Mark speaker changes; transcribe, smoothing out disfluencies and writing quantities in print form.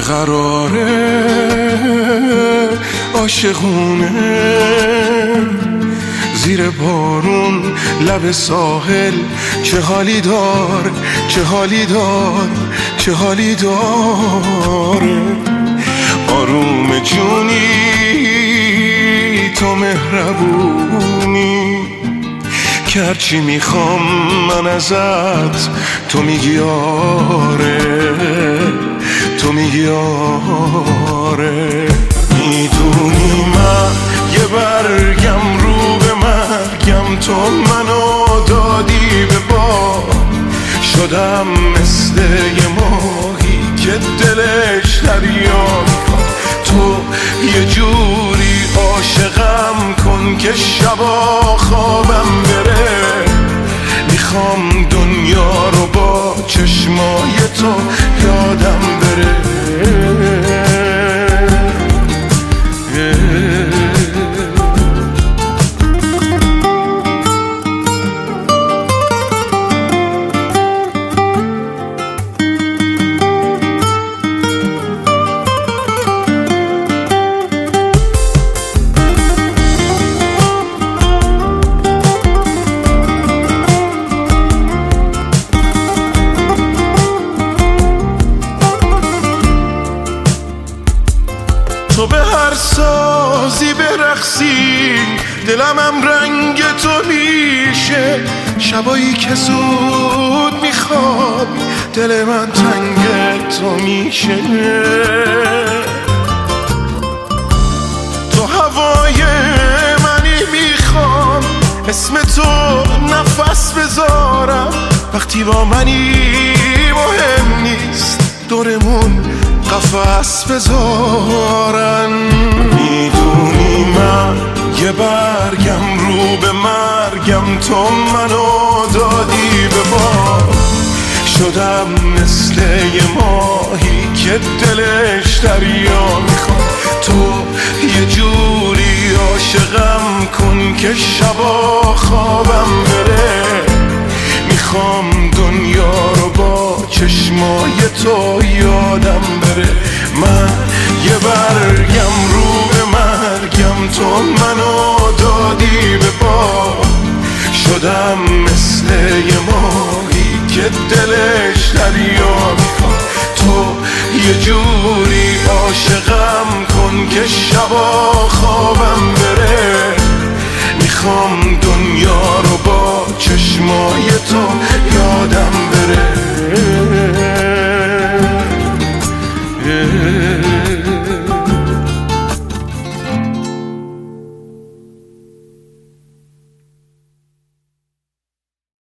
Speaker 1: قراره عاشقونه زیر بارون لب ساحل چه حالی دار چه حالی دار چه حالی داره آروم جونی تو مهربونی که هرچی میخوام من ازت تو میگی آره تو میگی آره میدونی من یه برگم رو به مرگم تو منو دادی به باد شدم مثل یه ماهی که دلش دریا میخواد تو یه جوری عاشقم کن که شبا خوابم بره میخوام دنیا رو با چشمای تو یادم بره تو به هر سازی برقصی دلمم رنگ تو میشه شبایی که زود میخوابی دل من تنگ تو میشه تو هوای منی میخوام اسم تو نفس بذارم وقتی با منی مهم نیست دورمون قفس بذارن میدونی من یه برگم رو به مرگم تو منو دادی به باد شدم مثل یه ماهی که دلش دریا میخواد تو یه جوری عاشقم کن که شبا خوابم بره میخوام دنیا رو با چشمای تو یادم بره من یه برگم رو به مرگم تو منو دادی به باد شدم مثل یه ماهی که دلش دریا میخواد تو یه جوری عاشقم کن که شبا خوابم بره میخوام دنیا رو با چشمای تو یادم بره